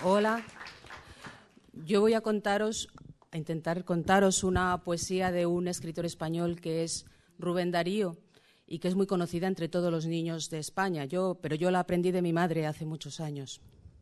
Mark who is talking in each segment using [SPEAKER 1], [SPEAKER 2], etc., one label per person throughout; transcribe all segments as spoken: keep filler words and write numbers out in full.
[SPEAKER 1] Hola, yo voy a contaros, a intentar contaros una poesía de un escritor español que es Rubén Darío y que es muy conocida entre todos los niños de España, yo, pero yo la aprendí de mi madre hace muchos años.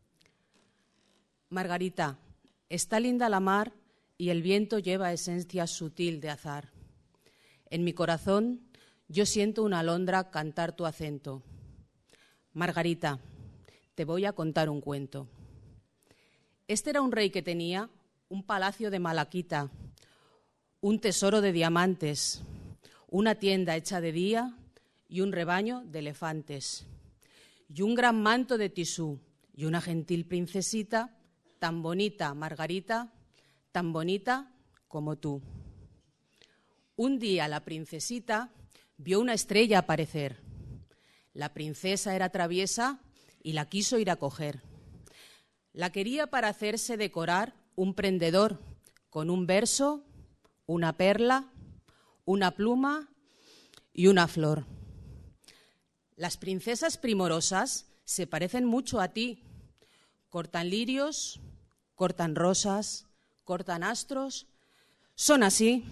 [SPEAKER 1] Margarita, está linda la mar y el viento lleva esencia sutil de azar. En mi corazón yo siento una alondra cantar tu acento. Margarita, te voy a contar un cuento. Este era un rey que tenía un palacio de malaquita, un tesoro de diamantes, una tienda hecha de día y un rebaño de elefantes, y un gran manto de tisú y una gentil princesita, tan bonita, Margarita, tan bonita como tú. Un día la princesita vio una estrella aparecer. La princesa era traviesa y la quiso ir a coger. La quería para hacerse decorar un prendedor con un verso, una perla, una pluma y una flor. Las princesas primorosas se parecen mucho a ti. Cortan lirios, cortan rosas, cortan astros. Son así.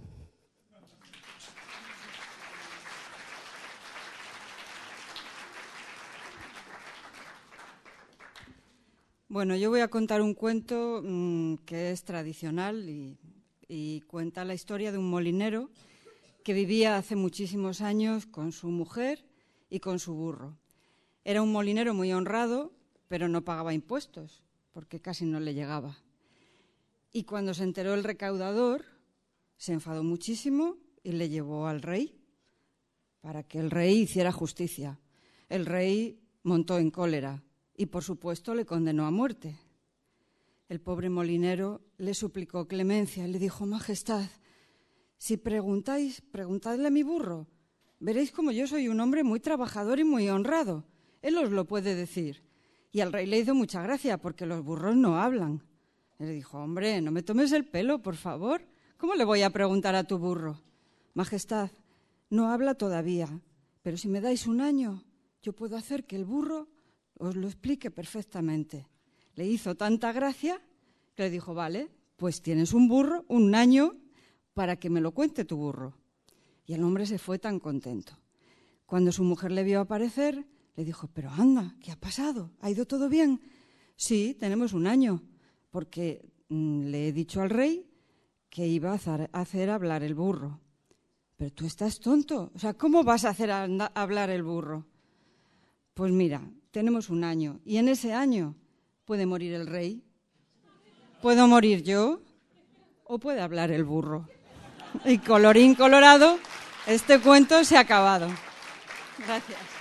[SPEAKER 2] Bueno, yo voy a contar un cuento mmm, que es tradicional y, y cuenta la historia de un molinero que vivía hace muchísimos años con su mujer y con su burro. Era un molinero muy honrado, pero no pagaba impuestos, porque casi no le llegaba. Y cuando se enteró el recaudador, se enfadó muchísimo y le llevó al rey para que el rey hiciera justicia. El rey montó en cólera y, por supuesto, le condenó a muerte. El pobre molinero le suplicó clemencia y le dijo: Majestad, si preguntáis, preguntadle a mi burro. Veréis como yo soy un hombre muy trabajador y muy honrado. Él os lo puede decir. Y al rey le hizo mucha gracia porque los burros no hablan. Y le dijo: hombre, no me tomes el pelo, por favor. ¿Cómo le voy a preguntar a tu burro? Majestad, no habla todavía, pero si me dais un año, yo puedo hacer que el burro os lo explique perfectamente. Le hizo tanta gracia que le dijo: vale, pues tienes un burro, un año, para que me lo cuente tu burro. Y el hombre se fue tan contento. Cuando su mujer le vio aparecer, le dijo: pero anda, ¿qué ha pasado? ¿Ha ido todo bien? Sí, tenemos un año, porque mmm, le he dicho al rey que iba a hacer, a hacer hablar el burro. Pero tú estás tonto, o sea, ¿cómo vas a hacer a hablar el burro? Pues mira, tenemos un año, y en ese año puede morir el rey, puedo morir yo, o puede hablar el burro. Y colorín colorado, este cuento se ha acabado. Gracias.